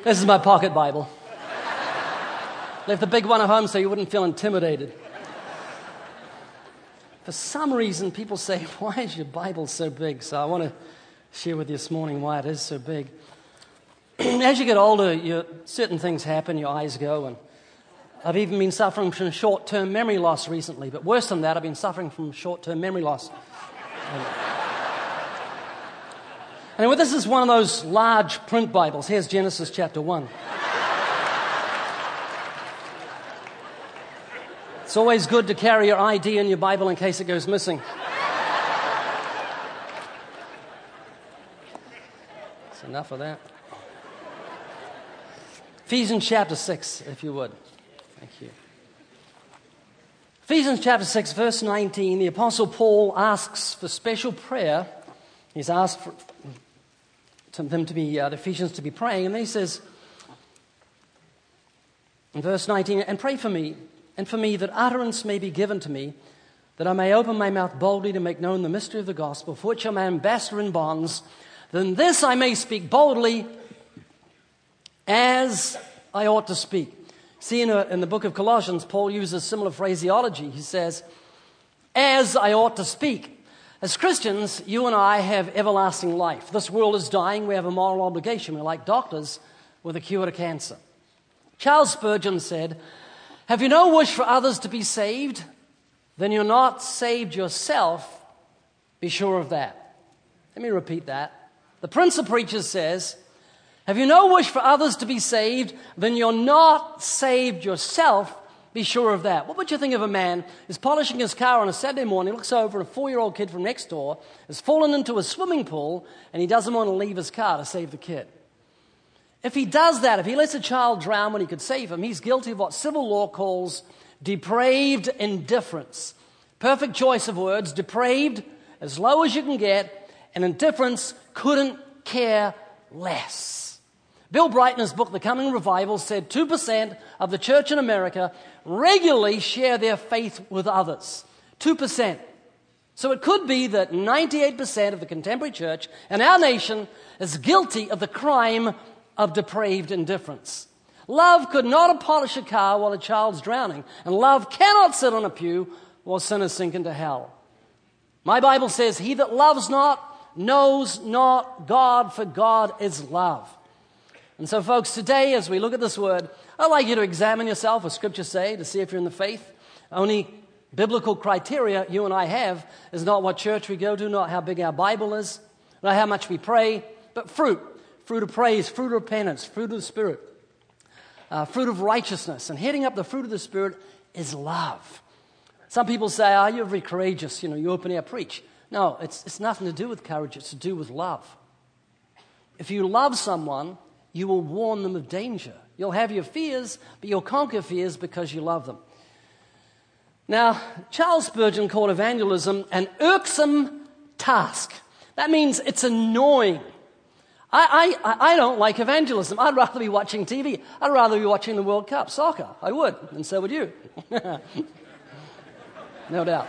This is my pocket Bible. Left the big one at home so you wouldn't feel intimidated. For some reason, people say, why is your Bible so big? So I want to share with you this morning why it is so big. As you get older, certain things happen, your eyes go, and I've even been suffering from short-term memory loss recently, but worse than that, I've been suffering from short-term memory loss. Anyway, this is one of those large print Bibles. Here's Genesis chapter 1. It's always good to carry your ID in your Bible in case it goes missing. That's enough of that. Ephesians chapter 6, if you would. Thank you. Ephesians chapter 6, verse 19, the Apostle Paul asks for special prayer. He's asked for them to be, the Ephesians to be praying, and then he says, in verse 19, and pray for me, and for me that utterance may be given to me, that I may open my mouth boldly to make known the mystery of the gospel, for which I am an ambassador in bonds, then this I may speak boldly as I ought to speak. See, in the book of Colossians, Paul uses similar phraseology. He says, as I ought to speak. As Christians, you and I have everlasting life. This world is dying. We have a moral obligation. We're like doctors with a cure to cancer. Charles Spurgeon said, have you no wish for others to be saved? Then you're not saved yourself. Be sure of that. Let me repeat that. The Prince of Preachers says, have you no wish for others to be saved? Then you're not saved yourself. Be sure of that. What would you think of a man who's polishing his car on a Saturday morning, looks over a 4-year-old kid from next door, has fallen into a swimming pool, and he doesn't want to leave his car to save the kid? If he does that, if he lets a child drown when he could save him, he's guilty of what civil law calls depraved indifference. Perfect choice of words. Depraved, as low as you can get, and indifference, couldn't care less. Bill Bright, in his book, The Coming Revival, said 2% of the church in America regularly share their faith with others. 2%. So it could be that 98% of the contemporary church in our nation is guilty of the crime of depraved indifference. Love could not polish a car while a child's drowning, and love cannot sit on a pew while sinners sink into hell. My Bible says, he that loves not knows not God, for God is love. And so, folks, today as we look at this word, I'd like you to examine yourself, as Scripture say, to see if you're in the faith. Only biblical criteria you and I have is not what church we go to, not how big our Bible is, not how much we pray, but fruit. Fruit of praise, fruit of repentance, fruit of the Spirit, fruit of righteousness. And heading up the fruit of the Spirit is love. Some people say, you're very courageous, you open air preach. No, it's nothing to do with courage, it's to do with love. If you love someone, you will warn them of danger. You'll have your fears, but you'll conquer fears because you love them. Now, Charles Spurgeon called evangelism an irksome task. That means it's annoying. I don't like evangelism. I'd rather be watching TV. I'd rather be watching the World Cup, soccer. I would, and so would you. No doubt.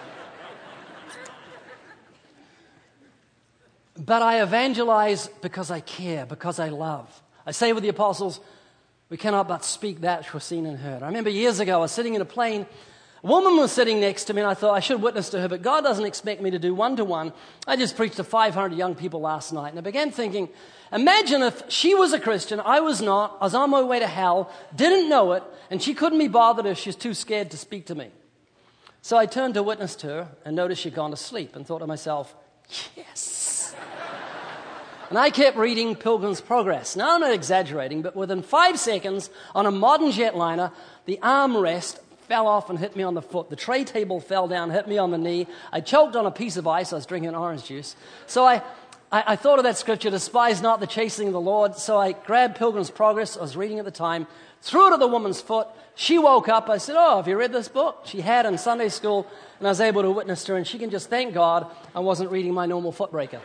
But I evangelize because I care, because I love. I say with the apostles, we cannot but speak that which was seen and heard. I remember years ago, I was sitting in a plane. A woman was sitting next to me, and I thought I should witness to her, but God doesn't expect me to do one-to-one. I just preached to 500 young people last night, and I began thinking, imagine if she was a Christian, I was not, I was on my way to hell, didn't know it, and she couldn't be bothered if she was too scared to speak to me. So I turned to witness to her and noticed she'd gone to sleep and thought to myself, yes. And I kept reading Pilgrim's Progress. Now, I'm not exaggerating, but within 5 seconds, on a modern jetliner, the armrest fell off and hit me on the foot. The tray table fell down, hit me on the knee. I choked on a piece of ice. I was drinking orange juice. So I thought of that scripture, despise not the chastening of the Lord. So I grabbed Pilgrim's Progress. I was reading at the time, threw it at the woman's foot. She woke up. I said, have you read this book? She had in Sunday school, and I was able to witness to her, and she can just thank God I wasn't reading my normal footbreaker.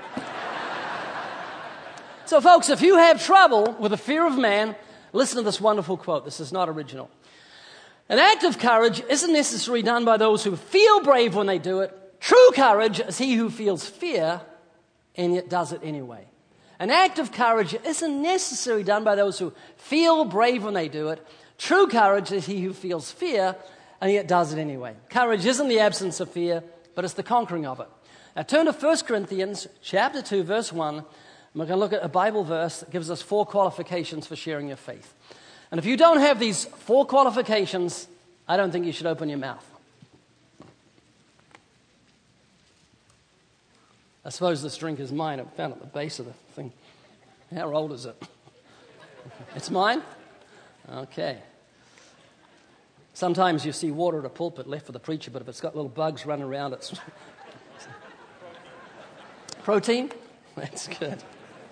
So, folks, if you have trouble with the fear of man, listen to this wonderful quote. This is not original. An act of courage isn't necessarily done by those who feel brave when they do it. True courage is he who feels fear and yet does it anyway. An act of courage isn't necessarily done by those who feel brave when they do it. True courage is he who feels fear and yet does it anyway. Courage isn't the absence of fear, but it's the conquering of it. Now turn to 1 Corinthians chapter 2, verse 1. And we're going to look at a Bible verse that gives us 4 qualifications for sharing your faith. And if you don't have these 4 qualifications, I don't think you should open your mouth. I suppose this drink is mine. I found it at the base of the thing. How old is it? It's mine? Okay. Sometimes you see water at a pulpit left for the preacher, but if it's got little bugs running around, it's protein? That's good.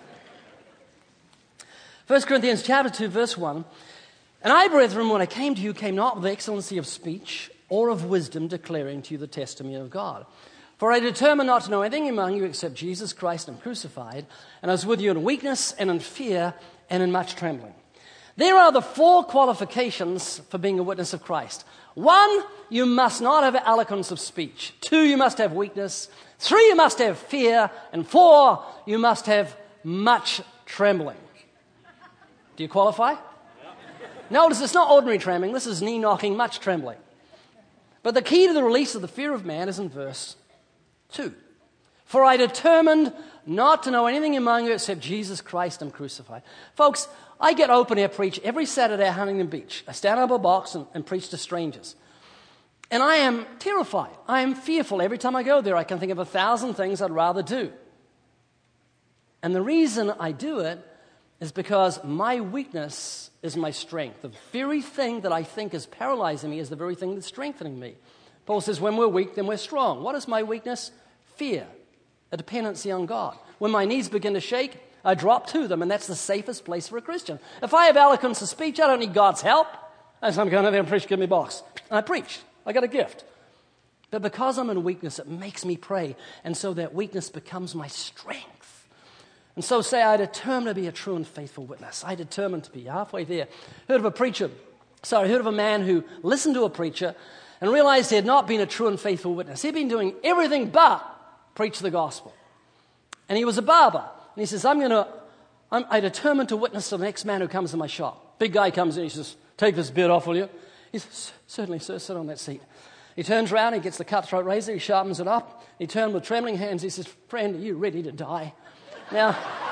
1 Corinthians chapter 2, verse 1. And I, brethren, when I came to you, came not with excellency of speech or of wisdom, declaring to you the testimony of God. For I determined not to know anything among you except Jesus Christ and crucified, and I was with you in weakness and in fear and in much trembling. There are the 4 qualifications for being a witness of Christ. 1, you must not have eloquence of speech. 2, you must have weakness. 3, you must have fear. And 4, you must have much trembling. Do you qualify? Notice it's not ordinary trembling. This is knee-knocking, much trembling. But the key to the release of the fear of man is in verse 2. For I determined not to know anything among you except Jesus Christ and crucified. Folks, I get open air preach every Saturday at Huntington Beach. I stand up a box and preach to strangers. And I am terrified. I am fearful. Every time I go there, I can think of 1,000 things I'd rather do. And the reason I do it is because my weakness is my strength. The very thing that I think is paralyzing me is the very thing that's strengthening me. Paul says, when we're weak, then we're strong. What is my weakness? Fear, a dependency on God. When my knees begin to shake, I drop to them, and that's the safest place for a Christian. If I have eloquence of speech, I don't need God's help. I say, I'm going to there and preach, give me a box. And I preach. I got a gift. But because I'm in weakness, it makes me pray. And so that weakness becomes my strength. And so say, I determined to be a true and faithful witness. I determined to be halfway there. Heard of a man who listened to a preacher and realized he had not been a true and faithful witness. He'd been doing everything but preach the gospel. And he was a barber. And he says, I determined to witness to the next man who comes to my shop. Big guy comes in, he says, take this beard off, will you? He says, certainly, sir, sit on that seat. He turns around, he gets the cutthroat razor, he sharpens it up. He turns with trembling hands, he says, friend, are you ready to die? Now,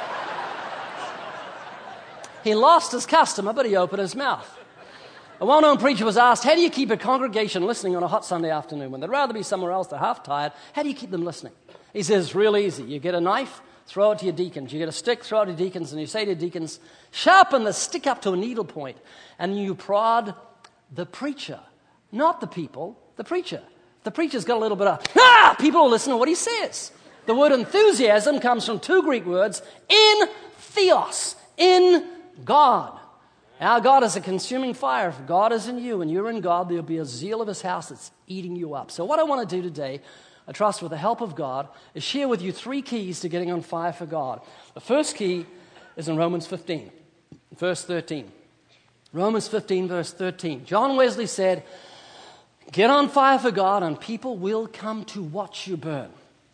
he lost his customer, but he opened his mouth. A well-known preacher was asked, how do you keep a congregation listening on a hot Sunday afternoon when they'd rather be somewhere else, they're half tired? How do you keep them listening? He says, it's real easy. You get a knife, throw it to your deacons. You get a stick, throw it to deacons, and you say to deacons, sharpen the stick up to a needle point, and you prod the preacher, not the people, the preacher. The preacher's got a little bit of, people will listen to what he says. The word enthusiasm comes from 2 Greek words, in theos, in God. Our God is a consuming fire. If God is in you and you're in God, there'll be a zeal of his house that's eating you up. So what I want to do today, I trust with the help of God, is share with you 3 keys to getting on fire for God. The first key is in Romans 15, verse 13. Romans 15, verse 13. John Wesley said, get on fire for God and people will come to watch you burn.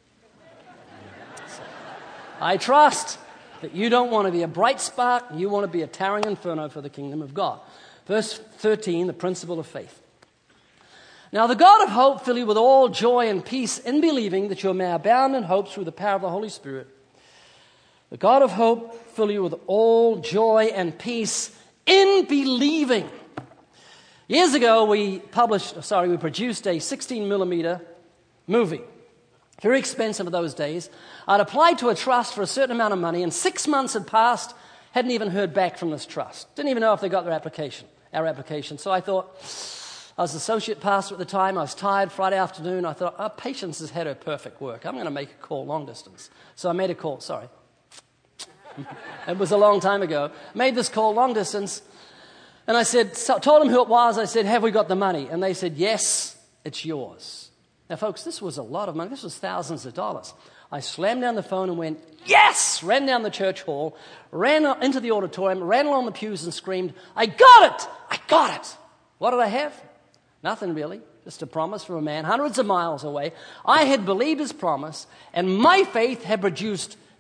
I trust that you don't want to be a bright spark, you want to be a towering inferno for the kingdom of God. Verse 13, the principle of faith. Now the God of hope fill you with all joy and peace in believing that you may abound in hope through the power of the Holy Spirit. The God of hope fill you with all joy and peace in believing. Years ago we produced a 16mm movie. Very expensive in those days. I'd applied to a trust for a certain amount of money, and 6 months had passed, hadn't even heard back from this trust. Didn't even know if they got our application. So I thought, I was associate pastor at the time, I was tired, Friday afternoon, I thought, Patience has had her perfect work. I'm going to make a call long distance. So I made a call, sorry. It was a long time ago. Made this call long distance, and I told them who it was, I said, have we got the money? And they said, yes, it's yours. Now, folks, this was a lot of money. This was thousands of dollars. I slammed down the phone and went, yes! Ran down the church hall, ran into the auditorium, ran along the pews and screamed, I got it! I got it! What did I have? Nothing really. Just a promise from a man hundreds of miles away. I had believed his promise, and my faith had produced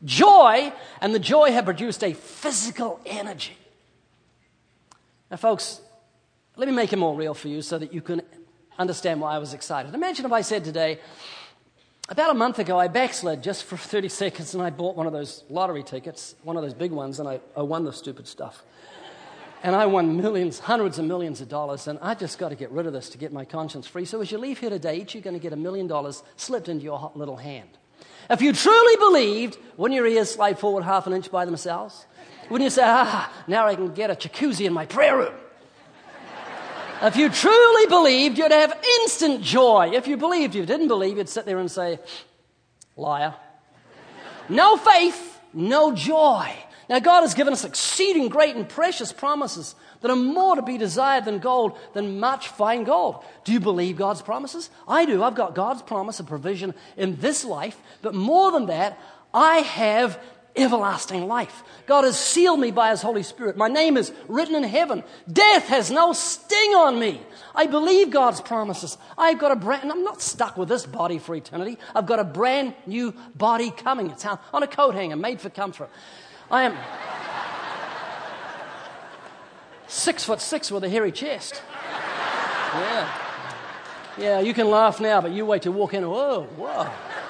Joy, and the joy had produced a physical energy. Now, folks, let me make it more real for you so that you can understand why I was excited. Imagine if I said today, about a month ago, I backslid just for 30 seconds and I bought one of those lottery tickets, one of those big ones, and I won the stupid stuff. And I won millions, hundreds of millions of dollars, and I just got to get rid of this to get my conscience free. So as you leave here today, each you're going to get $1 million slipped into your hot little hand. If you truly believed, wouldn't your ears slide forward half an inch by themselves? Wouldn't you say, now I can get a jacuzzi in my prayer room? If you truly believed, you'd have instant joy. If you believed, you didn't believe, you'd sit there and say, liar. No faith, no joy. Now, God has given us exceeding great and precious promises that are more to be desired than gold, than much fine gold. Do you believe God's promises? I do. I've got God's promise of provision in this life, but more than that, I have everlasting life. God has sealed me by His Holy Spirit. My name is written in heaven. Death has no sting on me. I believe God's promises. I'm not stuck with this body for eternity. I've got a brand new body coming. It's on a coat hanger, made for comfort. I am 6'6" with a hairy chest. Yeah, you can laugh now, but you wait to walk in. Whoa.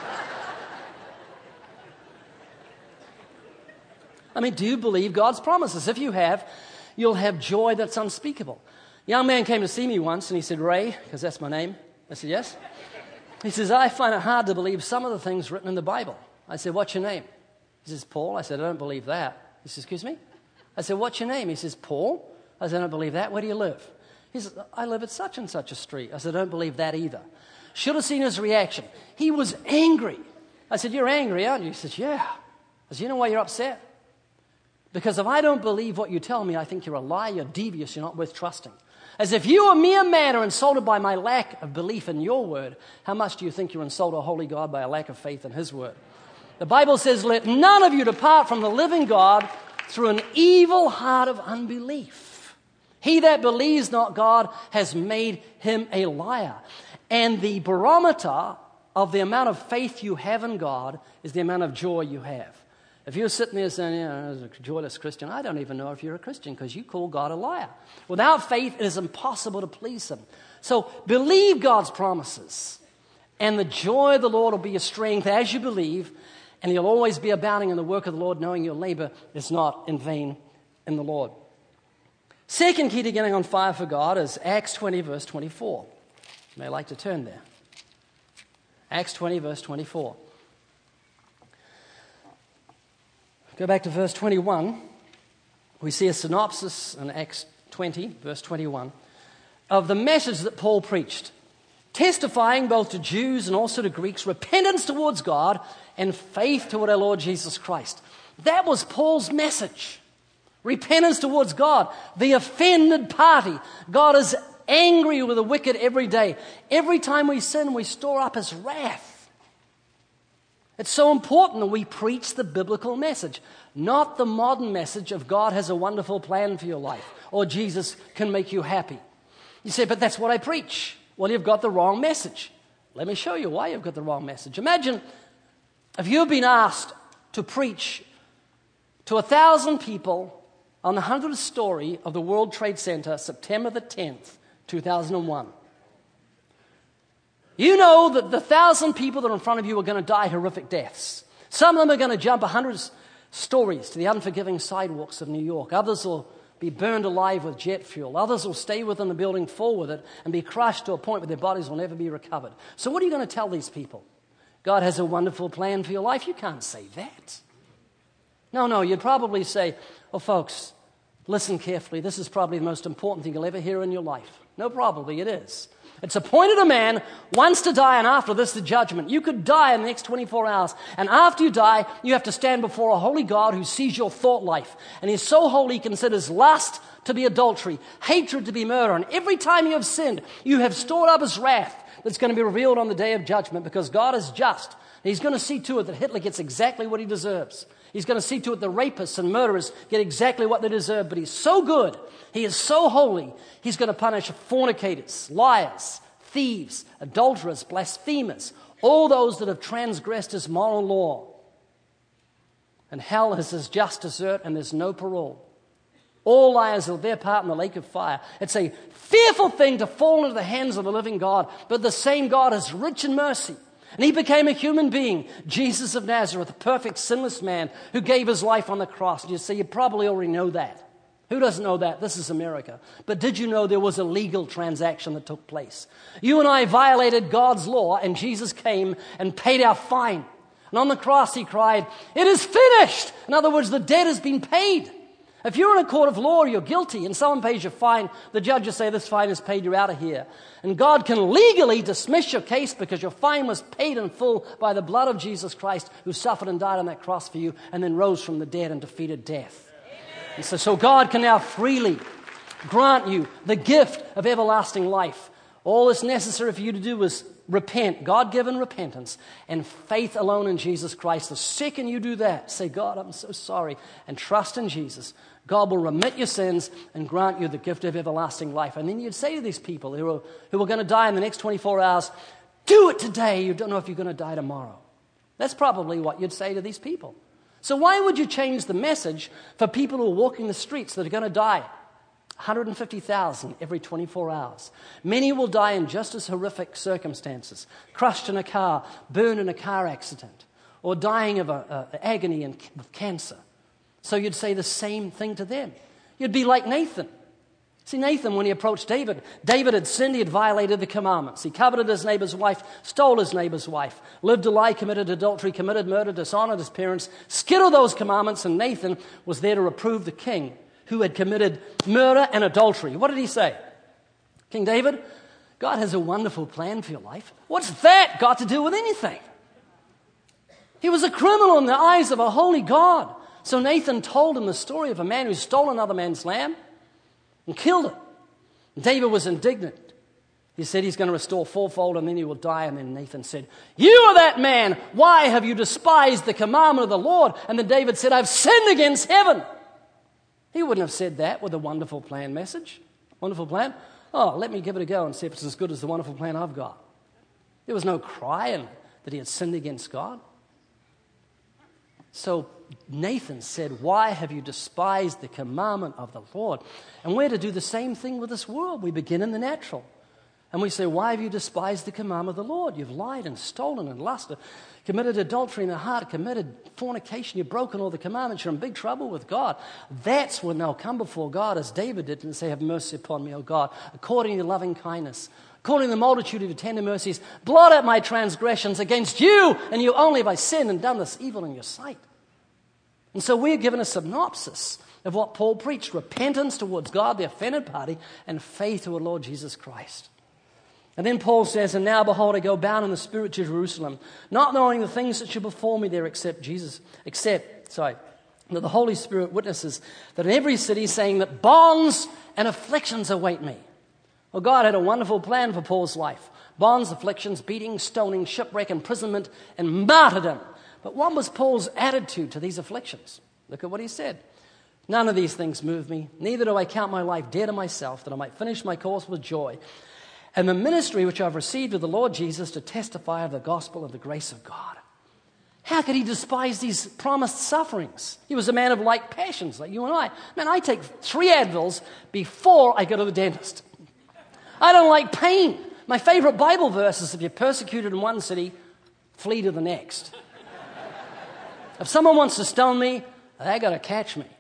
I mean, do you believe God's promises? If you have, you'll have joy that's unspeakable. A young man came to see me once, and he said, Ray, because that's my name. I said, yes. He says, I find it hard to believe some of the things written in the Bible. I said, what's your name? He says, Paul. I said, I don't believe that. He says, excuse me? I said, what's your name? He says, Paul. I said, I don't believe that. Where do you live? He says, I live at such and such a street. I said, I don't believe that either. Should have seen his reaction. He was angry. I said, you're angry, aren't you? He says, yeah. I said, you know why you're upset? Because if I don't believe what you tell me, I think you're a liar, you're devious, you're not worth trusting. As if you, a mere man, are insulted by my lack of belief in your word, how much do you think you're insulted a holy God by a lack of faith in His word? The Bible says, let none of you depart from the living God through an evil heart of unbelief. He that believes not God has made him a liar. And the barometer of the amount of faith you have in God is the amount of joy you have. If you're sitting there saying, as a joyless Christian, I don't even know if you're a Christian because you call God a liar. Without faith, it is impossible to please Him. So believe God's promises, and the joy of the Lord will be your strength as you believe, and you'll always be abounding in the work of the Lord, knowing your labor is not in vain in the Lord. Second key to getting on fire for God is Acts 20, verse 24. You may like to turn there. Acts 20, verse 24. Go back to verse 21. We see a synopsis in Acts 20, verse 21, of the message that Paul preached, testifying both to Jews and also to Greeks, repentance towards God and faith toward our Lord Jesus Christ. That was Paul's message. Repentance towards God, the offended party. God is angry with the wicked every day. Every time we sin, we store up His wrath. It's so important that we preach the biblical message, not the modern message of God has a wonderful plan for your life or Jesus can make you happy. You say, but that's what I preach. Well, you've got the wrong message. Let me show you why you've got the wrong message. Imagine if you've been asked to preach to 1,000 people on the 100th story of the World Trade Center, September the 10th, 2001. You know that the 1,000 people that are in front of you are going to die horrific deaths. Some of them are going to jump 100 stories to the unforgiving sidewalks of New York. Others will be burned alive with jet fuel. Others will stay within the building full with it and be crushed to a point where their bodies will never be recovered. So what are you going to tell these people? God has a wonderful plan for your life? You can't say that. No, you'd probably say, oh, folks, listen carefully. This is probably the most important thing you'll ever hear in your life. No, probably it is. It's appointed a man once to die, and after this, the judgment. You could die in the next 24 hours, and after you die, you have to stand before a holy God who sees your thought life. And He's so holy, He considers lust to be adultery, hatred to be murder, and every time you have sinned, you have stored up His wrath that's going to be revealed on the day of judgment, because God is just. He's going to see to it that Hitler gets exactly what he deserves. He's going to see to it the rapists and murderers get exactly what they deserve. But He's so good, He is so holy, He's going to punish fornicators, liars, thieves, adulterers, blasphemers, all those that have transgressed His moral law. And hell is his just desert, and there's no parole. All liars will their part in the lake of fire. It's a fearful thing to fall into the hands of the living God, but the same God is rich in mercy. And he became a human being, Jesus of Nazareth, a perfect, sinless man who gave his life on the cross. You see, you probably already know that. Who doesn't know that? This is America. But did you know there was a legal transaction that took place? You and I violated God's law, and Jesus came and paid our fine. And on the cross he cried, "It is finished!" In other words, the debt has been paid. If you're in a court of law, you're guilty, and someone pays your fine, the judge will say, "This fine is paid, you're out of here." And God can legally dismiss your case because your fine was paid in full by the blood of Jesus Christ, who suffered and died on that cross for you, and then rose from the dead and defeated death. And so God can now freely grant you the gift of everlasting life. All that's necessary for you to do is repent, God-given repentance, and faith alone in Jesus Christ. The second you do that, say, "God, I'm so sorry," and trust in Jesus, God will remit your sins and grant you the gift of everlasting life. And then you'd say to these people who are going to die in the next 24 hours, "Do it today. You don't know if you're going to die tomorrow." That's probably what you'd say to these people. So why would you change the message for people who are walking the streets that are going to die? 150,000 every 24 hours. Many will die in just as horrific circumstances, crushed in a car, burned in a car accident, or dying of agony and with cancer. So you'd say the same thing to them. You'd be like Nathan. See, Nathan, when he approached David had sinned, he had violated the commandments. He coveted his neighbor's wife, stole his neighbor's wife, lived a lie, committed adultery, committed murder, dishonored his parents, skittled those commandments, and Nathan was there to reprove the king who had committed murder and adultery. What did he say? "King David, God has a wonderful plan for your life. What's that got to do with anything?" He was a criminal in the eyes of a holy God. So Nathan told him the story of a man who stole another man's lamb and killed it. And David was indignant. He said he's going to restore fourfold and then he will die. And then Nathan said, "You are that man. Why have you despised the commandment of the Lord?" And then David said, "I've sinned against heaven." He wouldn't have said that with a wonderful plan message. Wonderful plan? "Oh, let me give it a go and see if it's as good as the wonderful plan I've got." There was no crying that he had sinned against God. So Nathan said, "Why have you despised the commandment of the Lord?" And we're to do the same thing with this world. We begin in the natural. And we say, "Why have you despised the commandment of the Lord? You've lied and stolen and lusted, committed adultery in the heart, committed fornication, you've broken all the commandments, you're in big trouble with God." That's when they'll come before God as David did and say, "Have mercy upon me, O God, according to your loving kindness, according to the multitude of your tender mercies, blot out my transgressions against you, and you only have I sinned and done this evil in your sight." And so we're given a synopsis of what Paul preached: repentance towards God, the offended party, and faith toward Lord Jesus Christ. And then Paul says, "And now behold, I go bound in the Spirit to Jerusalem, not knowing the things that shall befall me there except that the Holy Spirit witnesses that in every city saying that bonds and afflictions await me." Well, God had a wonderful plan for Paul's life. Bonds, afflictions, beating, stoning, shipwreck, imprisonment, and martyrdom. But what was Paul's attitude to these afflictions? Look at what he said. "None of these things move me, neither do I count my life dear to myself, that I might finish my course with joy, and the ministry which I've received of the Lord Jesus to testify of the gospel of the grace of God." How could he despise these promised sufferings? He was a man of like passions, like you and I. Man, I take 3 Advils before I go to the dentist. I don't like pain. My favorite Bible verse is, if you're persecuted in one city, flee to the next. If someone wants to stone me, they got to catch me.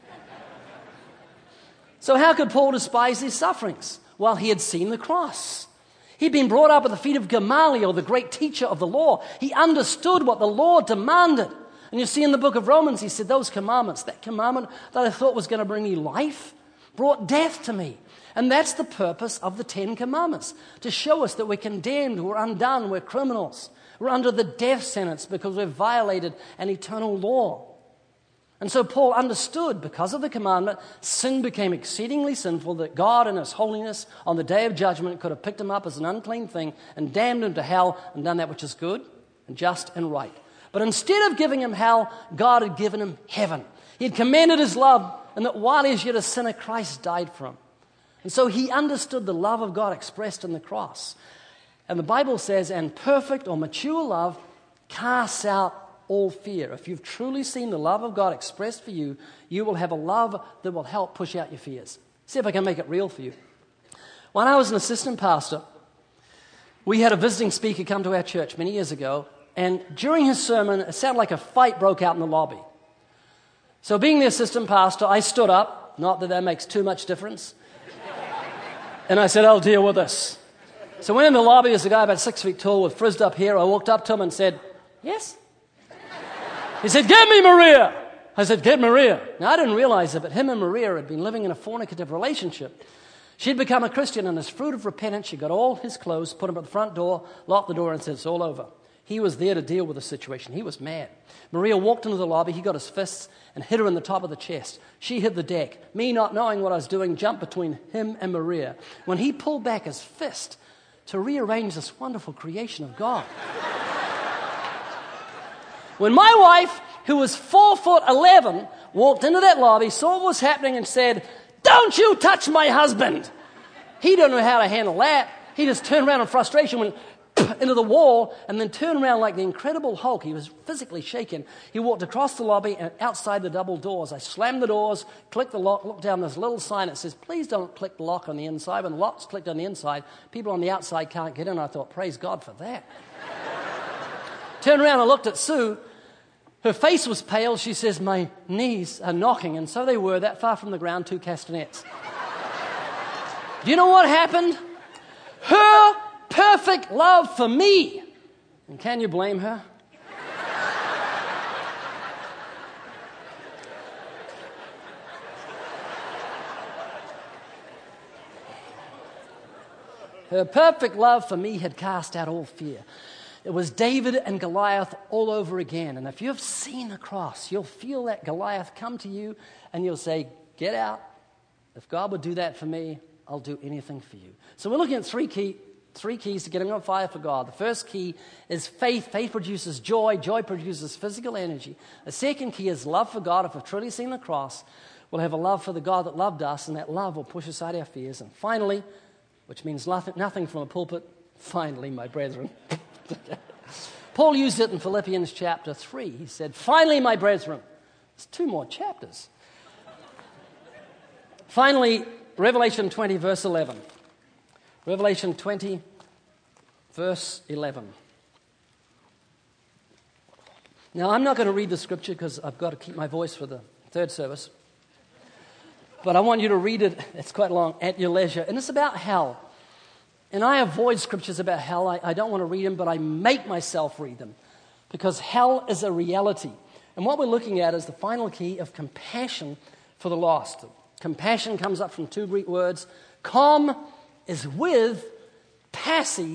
So how could Paul despise these sufferings? Well, he had seen the cross. He'd been brought up at the feet of Gamaliel, the great teacher of the law. He understood what the law demanded. And you see in the book of Romans, he said, those commandments, that commandment that I thought was going to bring me life, brought death to me. And that's the purpose of the 10 commandments, to show us that we're condemned, we're undone, we're criminals. We're under the death sentence because we've violated an eternal law. And so Paul understood, because of the commandment, sin became exceedingly sinful, that God in his holiness on the day of judgment could have picked him up as an unclean thing and damned him to hell and done that which is good and just and right. But instead of giving him hell, God had given him heaven. He had commended his love, and that while he was yet a sinner, Christ died for him. And so he understood the love of God expressed in the cross. And the Bible says, and perfect or mature love casts out all fear. If you've truly seen the love of God expressed for you, you will have a love that will help push out your fears. See if I can make it real for you. When I was an assistant pastor, we had a visiting speaker come to our church many years ago, and during his sermon, it sounded like a fight broke out in the lobby. So being the assistant pastor, I stood up, not that that makes too much difference, and I said, I'll deal with this. So when in the lobby was a guy about 6 feet tall with frizzed up hair, I walked up to him and said, yes? He said, get me Maria. I said, get Maria. Now, I didn't realize it, but him and Maria had been living in a fornicative relationship. She'd become a Christian, and as fruit of repentance, she got all his clothes, put them at the front door, locked the door, and said, it's all over. He was there to deal with the situation. He was mad. Maria walked into the lobby. He got his fists and hit her in the top of the chest. She hit the deck. Me, not knowing what I was doing, jumped between him and Maria. When he pulled back his fist to rearrange this wonderful creation of God. When my wife, who was 4'11", walked into that lobby, saw what was happening, and said, don't you touch my husband. He didn't know how to handle that. He just turned around in frustration, went into the wall, and then turned around like the Incredible Hulk. He was physically shaken. He walked across the lobby and outside the double doors. I slammed the doors, clicked the lock, looked down this little sign that says, please don't click the lock on the inside. When the lock's clicked on the inside, people on the outside can't get in. I thought, praise God for that. Turned around and looked at Sue. Her face was pale. She says, my knees are knocking. And so they were, that far from the ground, 2 castanets. Do you know what happened? Her perfect love for me. And can you blame her? Her perfect love for me had cast out all fear. It was David and Goliath all over again. And if you've seen the cross, you'll feel that Goliath come to you and you'll say, get out. If God would do that for me, I'll do anything for you. So we're looking at three keys to getting on fire for God. The first key is faith. Faith produces joy. Joy produces physical energy. The second key is love for God. If we've truly seen the cross, we'll have a love for the God that loved us, and that love will push aside our fears. And finally, which means nothing from a pulpit, finally, my brethren. Paul used it in Philippians chapter 3. He said, finally, my brethren. There's 2 more chapters. Finally, Revelation 20, verse 11. Revelation 20, verse 11. Now, I'm not going to read the scripture because I've got to keep my voice for the third service. But I want you to read it, it's quite long, at your leisure. And it's about hell. And I avoid scriptures about hell. I don't want to read them, but I make myself read them. Because hell is a reality. And what we're looking at is the final key of compassion for the lost. Compassion comes up from 2 Greek words. Com is with, passi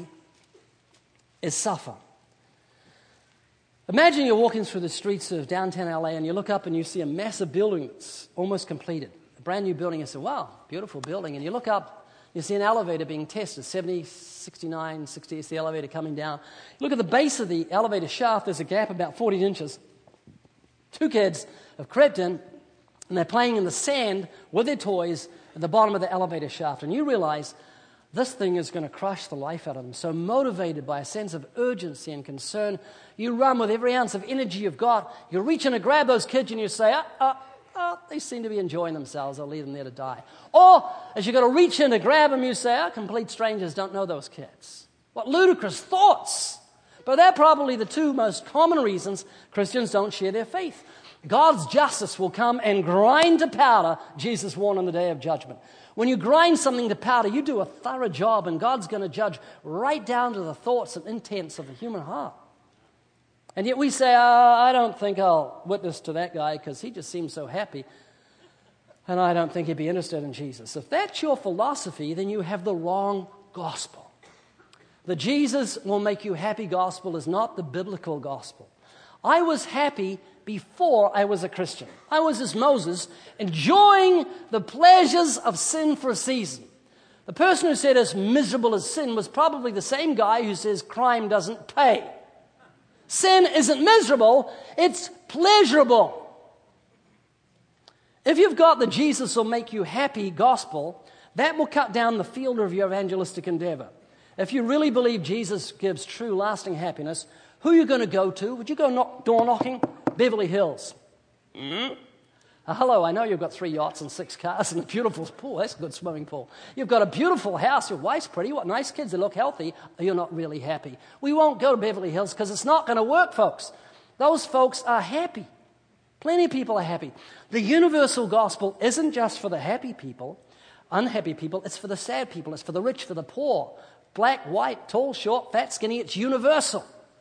is suffer. Imagine you're walking through the streets of downtown LA and you look up and you see a massive building that's almost completed. A brand new building. You say, wow, beautiful building. And you look up, you see an elevator being tested, 70, 69, 60, it's the elevator coming down. You look at the base of the elevator shaft, there's a gap about 40 inches. 2 kids have crept in, and they're playing in the sand with their toys at the bottom of the elevator shaft. And you realize this thing is going to crush the life out of them. So motivated by a sense of urgency and concern, you run with every ounce of energy you've got. You reach in to grab those kids and you say, they seem to be enjoying themselves. I'll leave them there to die. Or, as you've got to reach in to grab them, you say, complete strangers don't know those kids. What ludicrous thoughts. But they're probably the 2 most common reasons Christians don't share their faith. God's justice will come and grind to powder, Jesus warned on the day of judgment. When you grind something to powder, you do a thorough job, and God's going to judge right down to the thoughts and intents of the human heart. And yet we say, I don't think I'll witness to that guy because he just seems so happy. And I don't think he'd be interested in Jesus. If that's your philosophy, then you have the wrong gospel. The Jesus will make you happy gospel is not the biblical gospel. I was happy before I was a Christian. I was as Moses, enjoying the pleasures of sin for a season. The person who said it's miserable as sin was probably the same guy who says crime doesn't pay. Sin isn't miserable, it's pleasurable. If you've got the Jesus will make you happy gospel, that will cut down the field of your evangelistic endeavor. If you really believe Jesus gives true lasting happiness, Who are you going to go to? Would you go door knocking? Beverly Hills. Hello, I know you've got 3 yachts and 6 cars and a beautiful pool. That's a good swimming pool. You've got a beautiful house. Your wife's pretty. What nice kids. They look healthy. You're not really happy. We won't go to Beverly Hills because it's not going to work, folks. Those folks are happy. Plenty of people are happy. The universal gospel isn't just for the happy people, unhappy people. It's for the sad people. It's for the rich, for the poor. Black, white, tall, short, fat, skinny. It's universal.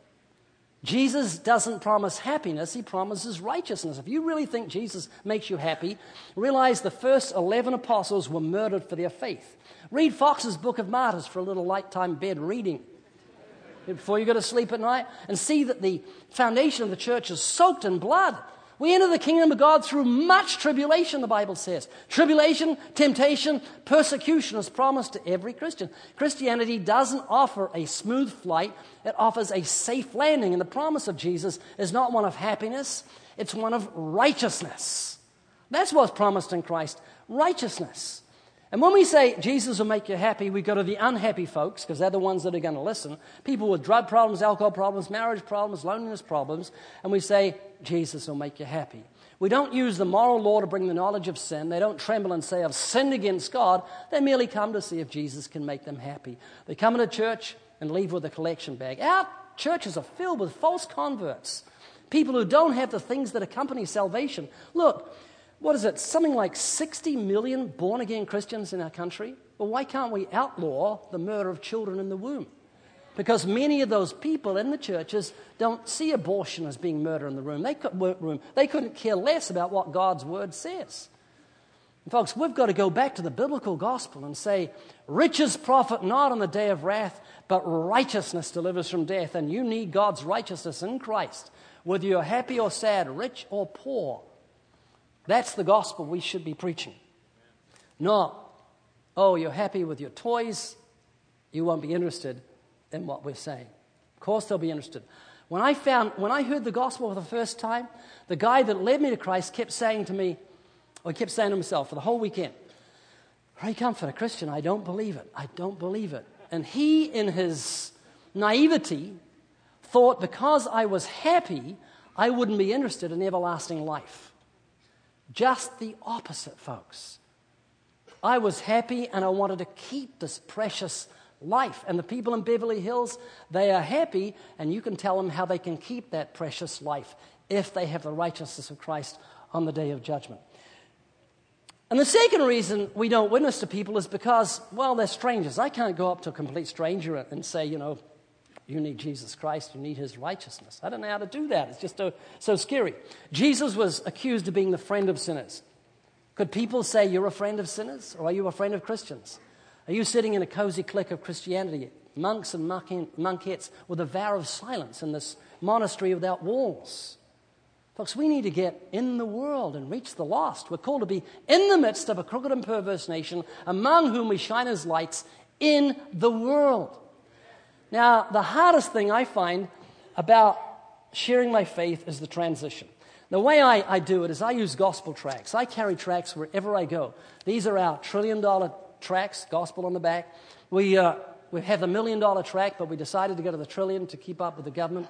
Jesus doesn't promise happiness, he promises righteousness. If you really think Jesus makes you happy, realize the first 11 apostles were murdered for their faith. Read Fox's Book of Martyrs for a little nighttime bed reading before you go to sleep at night, and see that the foundation of the church is soaked in blood. We enter the kingdom of God through much tribulation, the Bible says. Tribulation, temptation, persecution is promised to every Christian. Christianity doesn't offer a smooth flight. It offers a safe landing. And the promise of Jesus is not one of happiness. It's one of righteousness. That's what's promised in Christ, righteousness. And when we say Jesus will make you happy, we go to the unhappy folks, because they're the ones that are going to listen. People with drug problems, alcohol problems, marriage problems, loneliness problems. And we say, Jesus will make you happy. We don't use the moral law to bring the knowledge of sin. They don't tremble and say, I've sinned against God. They merely come to see if Jesus can make them happy. They come into church and leave with a collection bag. Our churches are filled with false converts, people who don't have the things that accompany salvation. Look, what is it, something like 60 million born-again Christians in our country? Well, why can't we outlaw the murder of children in the womb? Because many of those people in the churches don't see abortion as being murder in the womb. They couldn't care less about what God's word says. And folks, we've got to go back to the biblical gospel and say, riches profit not on the day of wrath, but righteousness delivers from death. And you need God's righteousness in Christ, whether you're happy or sad, rich or poor. That's the gospel we should be preaching. Not, oh, you're happy with your toys, you won't be interested in what we're saying. Of course they'll be interested. When I heard the gospel for the first time, the guy that led me to Christ kept saying to me, or he kept saying to himself for the whole weekend, Ray Comfort, a Christian, I don't believe it. I don't believe it. And he, in his naivety, thought because I was happy, I wouldn't be interested in everlasting life. Just the opposite, folks. I was happy and I wanted to keep this precious life. And the people in Beverly Hills, they are happy, and you can tell them how they can keep that precious life if they have the righteousness of Christ on the day of judgment. And the second reason we don't witness to people is because, well, they're strangers. I can't go up to a complete stranger and say, you need Jesus Christ, you need his righteousness. I don't know how to do that. It's just so scary. Jesus was accused of being the friend of sinners. Could people say you're a friend of sinners, or are you a friend of Christians? Are you sitting in a cozy clique of Christianity, monks and monkettes with a vow of silence in this monastery without walls? Folks, we need to get in the world and reach the lost. We're called to be in the midst of a crooked and perverse nation, among whom we shine as lights in the world. Now, the hardest thing I find about sharing my faith is the transition. The way I do it is I use gospel tracts. I carry tracts wherever I go. These are our $1 trillion tracts, gospel on the back. We have the $1 million tract, but we decided to go to the trillion to keep up with the government.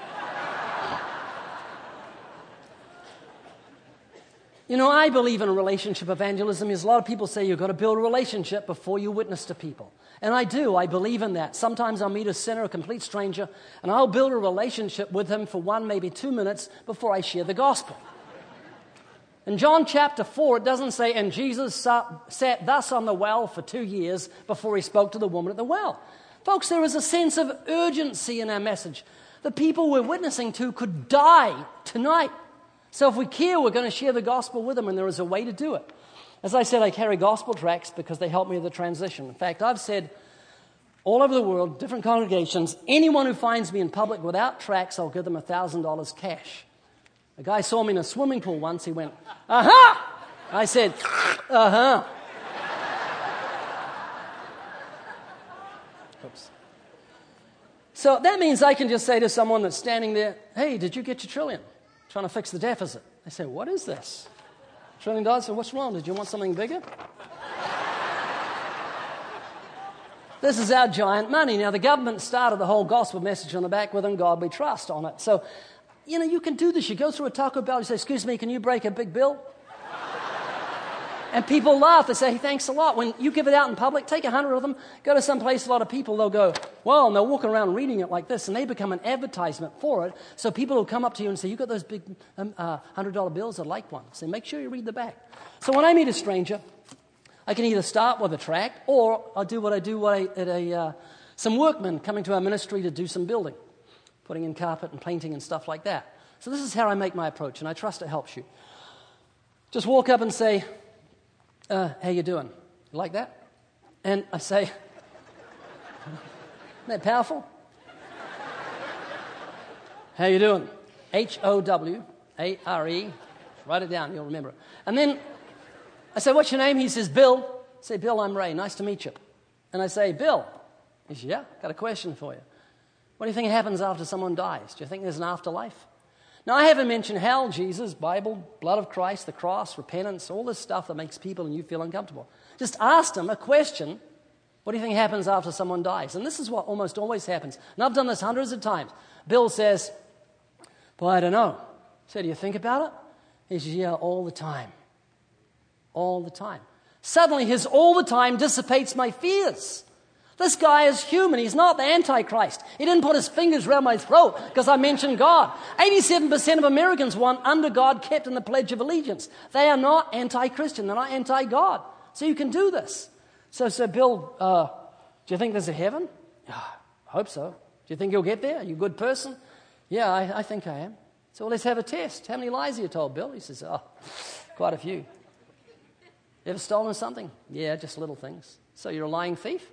I believe in relationship evangelism. There's a lot of people say you've got to build a relationship before you witness to people. And I do. I believe in that. Sometimes I'll meet a sinner, a complete stranger, and I'll build a relationship with him for 1, maybe 2 minutes before I share the gospel. In John chapter 4, it doesn't say, and Jesus sat thus on the well for 2 years before he spoke to the woman at the well. Folks, there is a sense of urgency in our message. The people we're witnessing to could die tonight. So if we care, we're going to share the gospel with them, and there is a way to do it. As I said, I carry gospel tracts because they help me with the transition. In fact, I've said all over the world, different congregations, anyone who finds me in public without tracts, I'll give them $1,000 cash. A guy saw me in a swimming pool once. He went, aha! I said, uh-huh. Oops. So that means I can just say to someone that's standing there, hey, did you get your trillion? Trying to fix the deficit. They say, what is this? $1 trillion? So what's wrong? Did you want something bigger? This is our giant money. Now, the government started the whole gospel message on the back with "In God We Trust" on it. So, you can do this. You go through a Taco Bell, you say, "Excuse me, can you break a big bill?" And people laugh. They say, "Hey, thanks a lot." When you give it out in public, take 100 of them, go to some place, a lot of people, they'll go, "Well," and they'll walk around reading it like this, and they become an advertisement for it. So people will come up to you and say, "You got those big $100 bills? I'd like one." So make sure you read the back. So when I meet a stranger, I can either start with a tract, or I'll do what I do at some workmen coming to our ministry to do some building, putting in carpet and painting and stuff like that. So this is how I make my approach, and I trust it helps you. Just walk up and say, "How you doing? You like that?" And I say, "Isn't that powerful?" "How you doing?" Howare. Write it down, you'll remember it. And then I say, "What's your name?" He says, "Bill." I say, "Bill, I'm Ray. Nice to meet you." And I say, "Bill." He says, "Yeah, got a question for you. What do you think happens after someone dies? Do you think there's an afterlife?" Now, I haven't mentioned hell, Jesus, Bible, blood of Christ, the cross, repentance, all this stuff that makes people and you feel uncomfortable. Just ask them a question. What do you think happens after someone dies? And this is what almost always happens. And I've done this hundreds of times. Bill says, "Boy, I don't know." I say, "Do you think about it?" He says, "Yeah, all the time. All the time." Suddenly, his all the time dissipates my fears. This guy is human. He's not the Antichrist. He didn't put his fingers around my throat because I mentioned God. 87% of Americans want under God kept in the Pledge of Allegiance. They are not anti-Christian. They're not anti-God. So you can do this. So Bill, do you think there's a heaven? I hope so. Do you think you'll get there? Are you a good person? Yeah, I think I am. So let's have a test. How many lies have you told, Bill? He says, quite a few. You ever stolen something? Yeah, just little things. So you're a lying thief?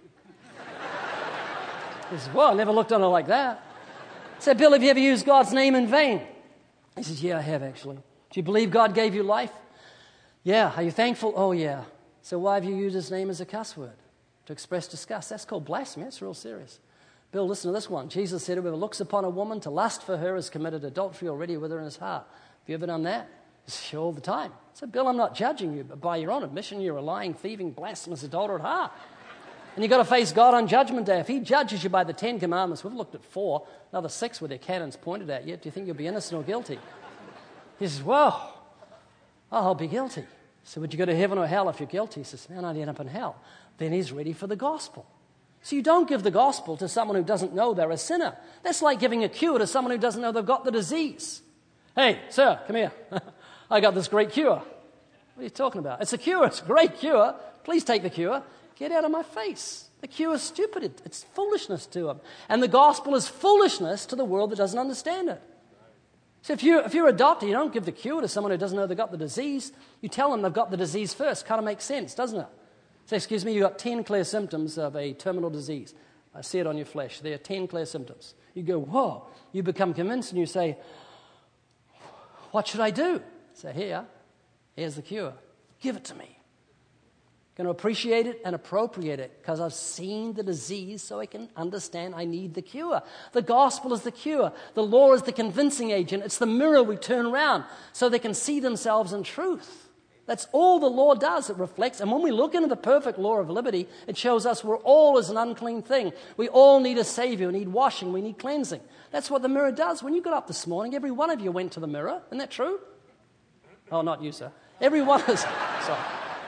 He says, "Well, I never looked on it like that." I said, "Bill, have you ever used God's name in vain?" He says, "Yeah, I have actually." "Do you believe God gave you life?" "Yeah." "Are you thankful?" "Oh, yeah." "So why have you used his name as a cuss word to express disgust?" That's called blasphemy. That's real serious. "Bill, listen to this one. Jesus said, whoever looks upon a woman to lust for her has committed adultery already with her in his heart. Have you ever done that?" He says, "All the time." I said, "Bill, I'm not judging you, but by your own admission, you're a lying, thieving, blasphemous adulterer at heart. And you've got to face God on Judgment Day. If he judges you by the 10 Commandments, we've looked at 4, another 6 with their cannons pointed at you. Do you think you'll be innocent or guilty?" He says, "Well, I'll be guilty." So would you go to heaven or hell if you're guilty? He says, "Man, I'd end up in hell." Then he's ready for the gospel. So you don't give the gospel to someone who doesn't know they're a sinner. That's like giving a cure to someone who doesn't know they've got the disease. "Hey, sir, come here. I got this great cure." "What are you talking about?" "It's a cure. It's a great cure. Please take the cure." "Get out of my face. The cure is stupid. It's foolishness to them." And the gospel is foolishness to the world that doesn't understand it. So if you're a doctor, you don't give the cure to someone who doesn't know they've got the disease. You tell them they've got the disease first. Kind of makes sense, doesn't it? Say, "Excuse me, you've got 10 clear symptoms of a terminal disease. I see it on your flesh. There are 10 clear symptoms." You go, "Whoa." You become convinced and you say, "What should I do?" Say, here's the cure. Give it to me. Going to appreciate it and appropriate it because I've seen the disease so I can understand I need the cure. The gospel is the cure. The law is the convincing agent. It's the mirror we turn around so they can see themselves in truth. That's all the law does. It reflects. And when we look into the perfect law of liberty, it shows us we're all as an unclean thing. We all need a Savior. We need washing. We need cleansing. That's what the mirror does. When you got up this morning, every one of you went to the mirror. Isn't that true? Oh, not you, sir. Every one of us. Sorry.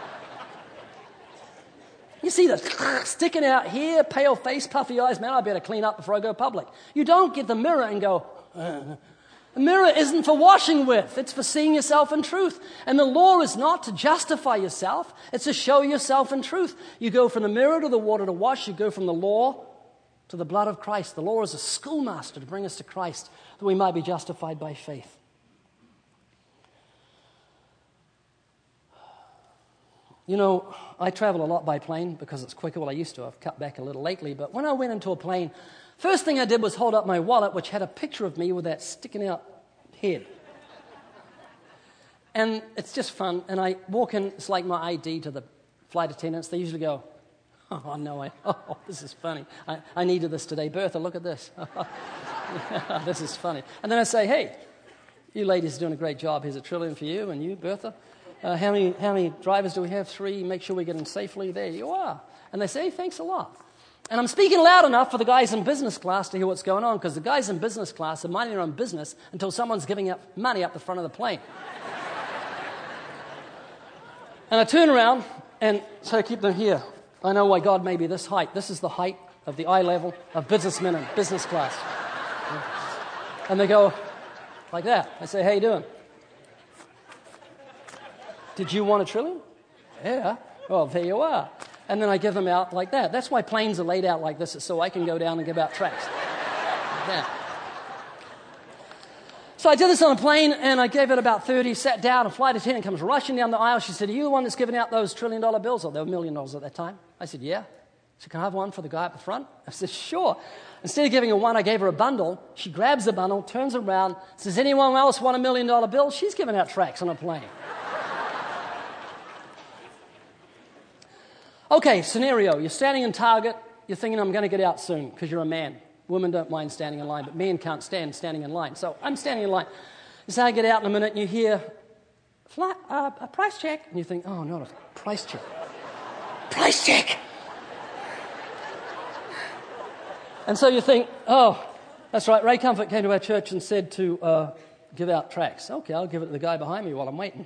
You see this sticking out here, pale face, puffy eyes. "Man, I better clean up before I go public." You don't get the mirror and go, The mirror isn't for washing with. It's for seeing yourself in truth. And the law is not to justify yourself. It's to show yourself in truth. You go from the mirror to the water to wash. You go from the law to the blood of Christ. The law is a schoolmaster to bring us to Christ that we might be justified by faith. You know, I travel a lot by plane because it's quicker. Well, I used to. I've cut back a little lately. But when I went into a plane, first thing I did was hold up my wallet, which had a picture of me with that sticking out head. And it's just fun. And I walk in, it's like my ID to the flight attendants. They usually go, "Oh, no, this is funny. I needed this today. Bertha, look at this. This is funny." And then I say, "Hey, you ladies are doing a great job. Here's $1 trillion for you. And you, Bertha? How many drivers do we have? 3. Make sure we get in safely. There you are." And they say, "Hey, thanks a lot." And I'm speaking loud enough for the guys in business class to hear what's going on, because the guys in business class are minding their own business until someone's giving up money up the front of the plane. And I turn around, and so I keep them here. I know why God made me this height. This is the height of the eye level of businessmen in business class. And they go like that. I say, how you doing? Did you want $1 trillion? Yeah. Well, there you are. And then I give them out like that. That's why planes are laid out like this, so I can go down and give out tracts. Like that. So I did this on a plane, and I gave it about 30, sat down, a flight attendant comes rushing down the aisle. She said, are you the one that's giving out those $1 trillion bills? Or they were $1 million at that time. I said, yeah. She said, can I have one for the guy up the front? I said, sure. Instead of giving her one, I gave her a bundle. She grabs the bundle, turns around, says, anyone else want $1 million bill? She's giving out tracts on a plane. Okay, scenario. You're standing in Target. You're thinking, I'm going to get out soon because you're a man. Women don't mind standing in line, but men can't stand standing in line. So I'm standing in line. You say, I get out in a minute, and you hear, a price check. And you think, oh, not a price check. Price check! And so you think, oh, that's right, Ray Comfort came to our church and said to give out tracts. Okay, I'll give it to the guy behind me while I'm waiting.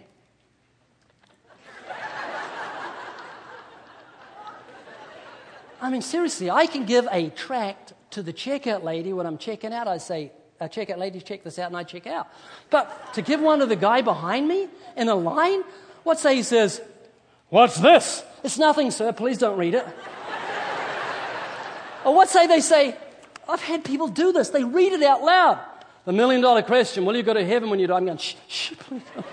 I mean, seriously, I can give a tract to the checkout lady when I'm checking out. I say, checkout lady, check this out, and I check out. But to give one to the guy behind me in a line, what say he says, what's this? It's nothing, sir. Please don't read it. Or what say they say, I've had people do this. They read it out loud. The $1 million question, will you go to heaven when you die? I'm going, shh, please don't.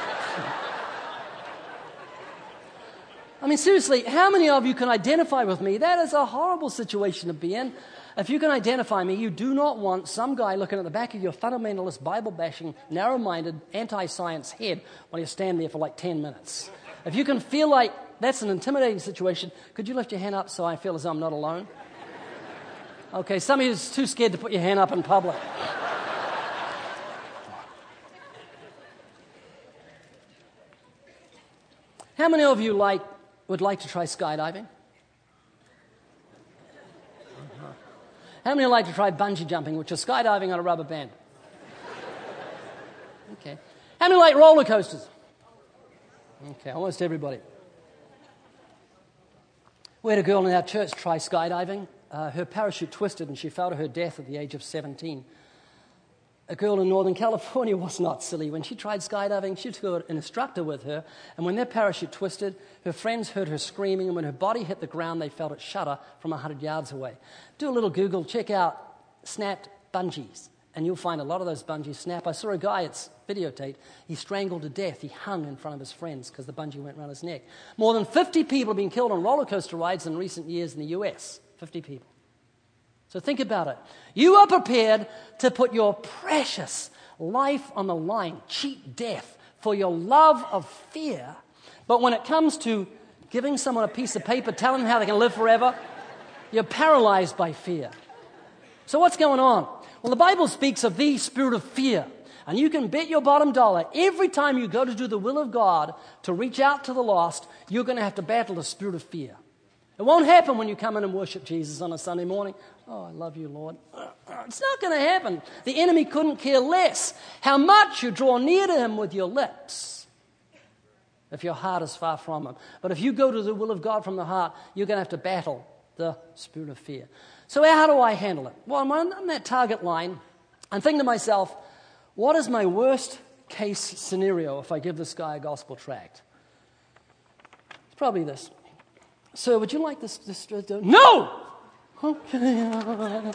I mean, seriously, how many of you can identify with me? That is a horrible situation to be in. If you can identify me, you do not want some guy looking at the back of your fundamentalist, Bible-bashing, narrow-minded, anti-science head while you stand there for like 10 minutes. If you can feel like that's an intimidating situation, could you lift your hand up so I feel as though I'm not alone? Okay, some of you are too scared to put your hand up in public. How many of you would like to try skydiving? How many would like to try bungee jumping, which is skydiving on a rubber band? Okay. How many like roller coasters? Okay, almost everybody. We had a girl in our church try skydiving. Her parachute twisted and she fell to her death at the age of 17. A girl in Northern California was not silly. When she tried skydiving, she took an instructor with her, and when their parachute twisted, her friends heard her screaming, and when her body hit the ground, they felt it shudder from 100 yards away. Do a little Google, check out snapped bungees, and you'll find a lot of those bungees snap. I saw a guy, it's videotaped, he strangled to death. He hung in front of his friends because the bungee went around his neck. More than 50 people have been killed on roller coaster rides in recent years in the U.S. 50 people. So think about it. You are prepared to put your precious life on the line, cheat death, for your love of fear. But when it comes to giving someone a piece of paper, telling them how they can live forever, you're paralyzed by fear. So what's going on? Well, the Bible speaks of the spirit of fear. And you can bet your bottom dollar, every time you go to do the will of God, to reach out to the lost, you're going to have to battle the spirit of fear. It won't happen when you come in and worship Jesus on a Sunday morning. Oh, I love you, Lord. It's not going to happen. The enemy couldn't care less how much you draw near to him with your lips if your heart is far from him. But if you go to the will of God from the heart, you're going to have to battle the spirit of fear. So how do I handle it? Well, I'm on that target line. I'm thinking to myself, what is my worst case scenario if I give this guy a gospel tract? It's probably this. Sir, would you like this? No! Okay.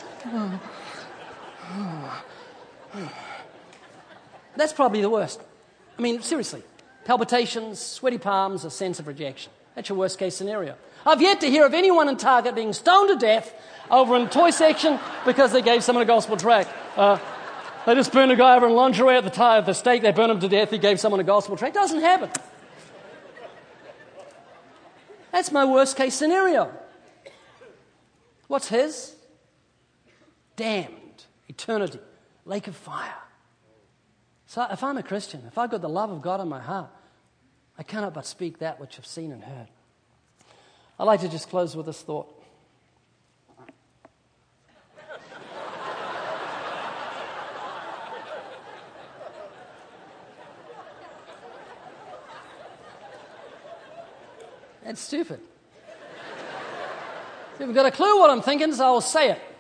That's probably the worst. I mean, seriously. Palpitations, sweaty palms, a sense of rejection. That's your worst case scenario. I've yet to hear of anyone in Target being stoned to death over in the toy section because they gave someone a gospel tract. They just burned a guy over in lingerie at the stake. They burned him to death. He gave someone a gospel tract. Doesn't happen. That's my worst case scenario. What's his? Damned. Eternity. Lake of fire. So if I'm a Christian, if I've got the love of God in my heart, I cannot but speak that which I've seen and heard. I'd like to just close with this thought. That's stupid. If you've got a clue what I'm thinking, so I'll say it.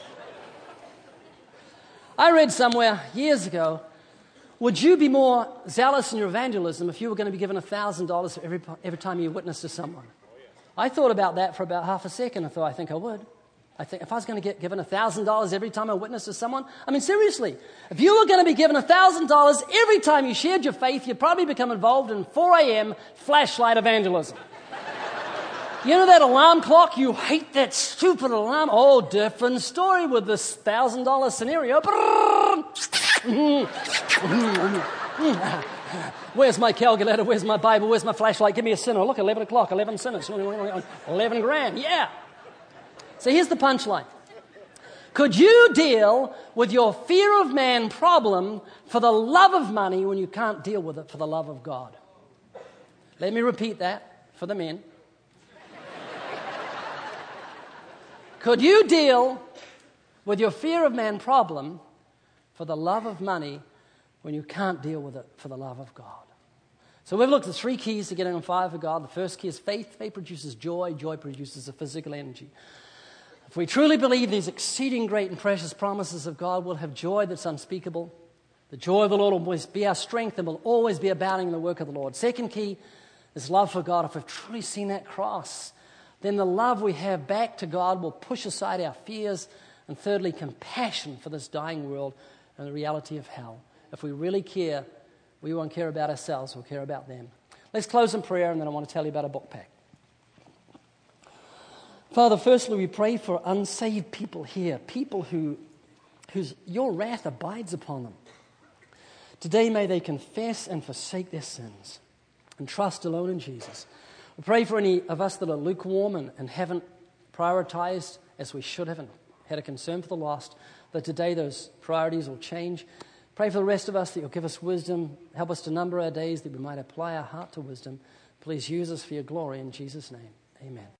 I read somewhere years ago, would you be more zealous in your evangelism if you were going to be given $1,000 every time you witness to someone? I thought about that for about half a second and thought, I think I would. I think if I was going to get given $1,000 every time I witnessed to someone, I mean, seriously, if you were going to be given $1,000 every time you shared your faith, you'd probably become involved in 4 a.m. flashlight evangelism. You know that alarm clock? You hate that stupid alarm. Oh, different story with this $1,000 scenario. Where's my calculator? Where's my Bible? Where's my flashlight? Give me a sinner. Look, 11 o'clock, 11 sinners. 11 grand. Yeah. So here's the punchline. Could you deal with your fear of man problem for the love of money when you can't deal with it for the love of God? Let me repeat that for the men. Could you deal with your fear of man problem for the love of money when you can't deal with it for the love of God? So we've looked at 3 keys to getting on fire for God. The first key is faith. Faith produces joy. Joy produces a physical energy. If we truly believe these exceeding great and precious promises of God, we'll have joy that's unspeakable. The joy of the Lord will always be our strength and will always be abounding in the work of the Lord. Second key is love for God. If we've truly seen that cross, then the love we have back to God will push aside our fears. And thirdly, compassion for this dying world and the reality of hell. If we really care, we won't care about ourselves, we'll care about them. Let's close in prayer, and then I want to tell you about a book pack. Father, firstly, we pray for unsaved people here, people whose your wrath abides upon them. Today, may they confess and forsake their sins and trust alone in Jesus. We pray for any of us that are lukewarm and haven't prioritized as we should have and had a concern for the lost, that today those priorities will change. Pray for the rest of us that you'll give us wisdom, help us to number our days, that we might apply our heart to wisdom. Please use us for your glory in Jesus' name. Amen.